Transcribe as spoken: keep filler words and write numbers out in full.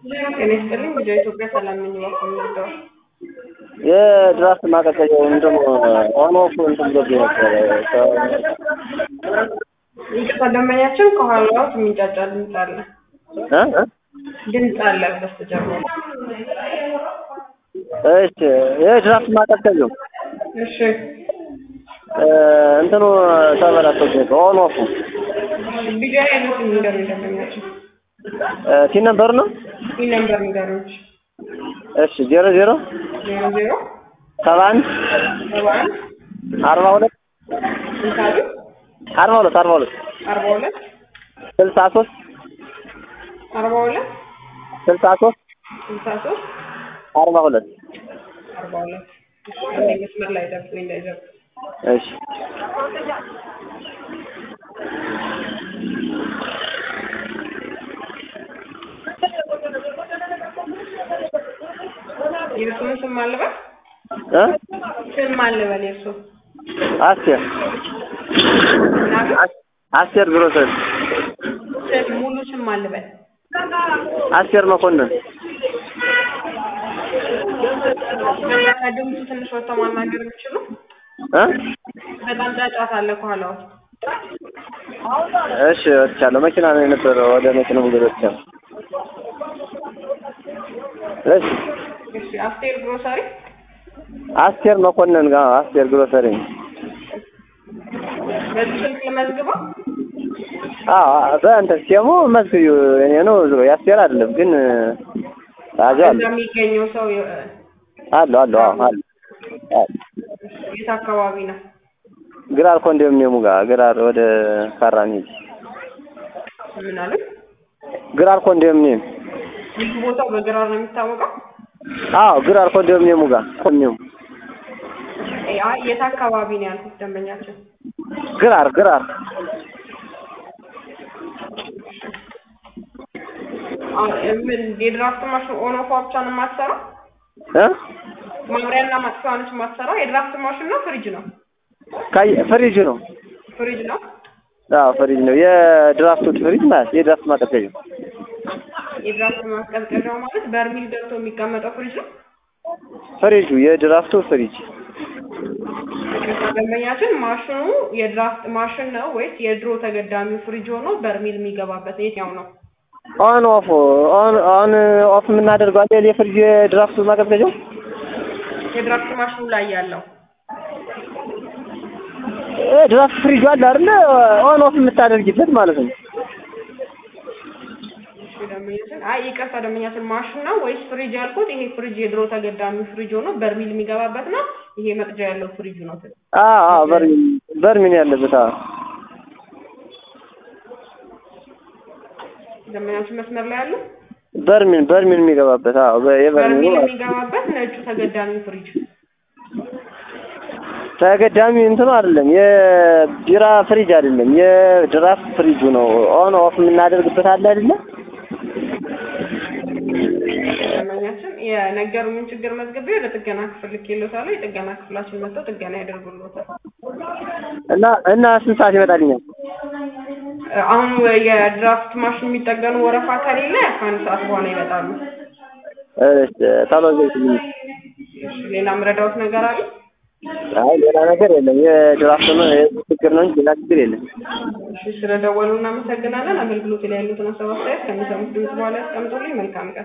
ጤና ይስጥልኝ ልጆ ኢትዮጵያ ሰላም ነኝ ባኮም ነበር የድራፍት ማቀጠጫው እንደሞ ኦን ኦፍ እንትን ብሎ ነበር ይቅርታ ደንበኛችን ከኋላው የሚንጫጫ ድምፅ አለ እ ድምፅ አለ በስተጀርባ እሺ የድራፍት ማቀጠጫው እሺ እንትኑ ተበላሽቶ ኦን ኦፍ ቢጋይ ነው የሚንገር ደንበኛችን ቲ ነምበር ነው ቲ ነምበር ንገሩኝ እሺ ዜሮ ዜሮ ዜሮ ዜሮ ሰባ አንድ ሰባ አንድ አርባ ሁለት እንታሉ አርባ ሁለት አርባ ሁለት አርባ ሁለት ስልሳ ሶስት አርባ ሁለት ስልሳ ሶስት ስልሳ ሶስት አርባ ሁለት አርባ ሁለት አንዴ መስመር ላይ ደብቁኝ እንዳይዘብ እሺ የሱን ስም አለበት እ ስም አለበት የሱ አስቴር አስቴር ግሮሰሪ ስም ሙሉ ስም አለበት አስቴር መኮንን ከድምፁ ትንሽ ወጥተው ማናገር የሚችሉ እ በጣም ጫጫታ አለ ከኋላው እሺ ወጥቻለሁ መኪና ነው የነበረው ወደ መኪናው መንገድ ወጥቻለሁ እሺ እሺ አስቴር ግሮሰሪ አስቴር መኮንን ጋር አስቴር ግሮሰሪ በዚህ ስልክ ለመዝግበው አዎ በእንተ ሲሙ መዝግዩ እኔ ነው ዝሮ ያስቴር አይደለም ግን ታጃል እንደሚገኘው ሰው አለ አለ አለ የት አካባቢ ነው ግራር ኮንዶሚኒየሙ ጋር ግራር ወደ ካራኒ ምን አለ ግራር ኮንዶሚኒየም ይህ ቦታው በግራር ነው የሚታወቀው አዎ ግራር ኮንዶሚኒየሙ ጋር ኮንዶሚኒየሙ አይ የት አካባቢ ነው ያልኩት ደንበኛችን ግራር ግራር አዎ ምን የድራፍት ማሽን ኦን ኦፍ ብቻ ነው የማትሰራው እ ማብሪያና ማጥፋት የማትሰራው የድራፍት ማሽን ነው ፍሪጅ ነው ካይ ፍሪጅ ነው ፍሪጅ ነው አዎ ፍሪጅ ነው የድራፍቱ ፍሪጅ ማለት የድራፍት ማቀዝቀዣ የድራፍት ማቀዝቀዣው ማለት በርሚል ገብቶ የሚቀመጠው ፍሪጅ ነው ፍሪጁ የድራፍቱ ፍሪጅ ደንበኛችን ማሽኑ የድራፍት ማሽን ነው ወይስ የድሮ ተገዳሚው ፍሪጅ ሆኖ በርሚል የሚገባበት የትኛው ነው ኦን ኦፍ ኦን ኦን ኦፍ የምናደርገው አይደል የፍሪጅ ድራፍቱ ማቀዝቀዣው የድራፍት ማሽኑ ላይ ያለው እ ድራፍት ፍሪጅ አለ አይደል ኦን ኦፍ የምታደርጊበት ማለት ነው ደንበኛችን አይ ይቅርታ ደንበኛችን ማሽን ነው ወይስ ፍሪጅ ያልኩት ይሄ ፍሪጅ የድሮ ተገዳሚ ፍሪጅ ሆኖ በርሚል የሚገባበት ነው ይሄ መቅጃ ያለው ፍሪጅ ነው አዎ አዎ በርሚል በርሚል ያለበት አዎ ደንበኛችን መስመር ላይ ያለው በርሚል በርሚል የሚገባበት አዎ በርሚል የሚገባበት ነጩ ተገዳሚ ፍሪጅ ተገዳሚ እንትኑ አይደለም የቢራ ፍሪጅ አይደለም የድራፍት ፍሪጁ ነው ኦን ኦፍ የምናደርግበት አለ አይደል ደንበኛችን የነገሩኝን ችግር መዝግቤ ወደ ጥገና ክፍል ልኬልዎታለሁ የጥገና ክፍላችን መጥተው ጥገና ያደርጉልዎታል እና እና ስንት ሰዓት ይመጣልኛል አሁን የድራፍት ማሽን የሚጠገኑ ወረፋ ከሌለ ከአንድ ሰዓት በኋላ ይመጣሉ እሺ ታሎዘኝ ሌላ ምረዳዎት ነገር አለ አይ ሌላ ነገር የለም የድራፍት ነው ችግር ነው እንጂ ሌላ ችግር የለም እሺ ስለደወሉ እናመሰግናለን አገልግሎት ላይ ያሉትን ሀሳብ አስተያየት ከሚሰሙት ድምጽ በኋላ ያስቀምጡልኝ መልካም ቀን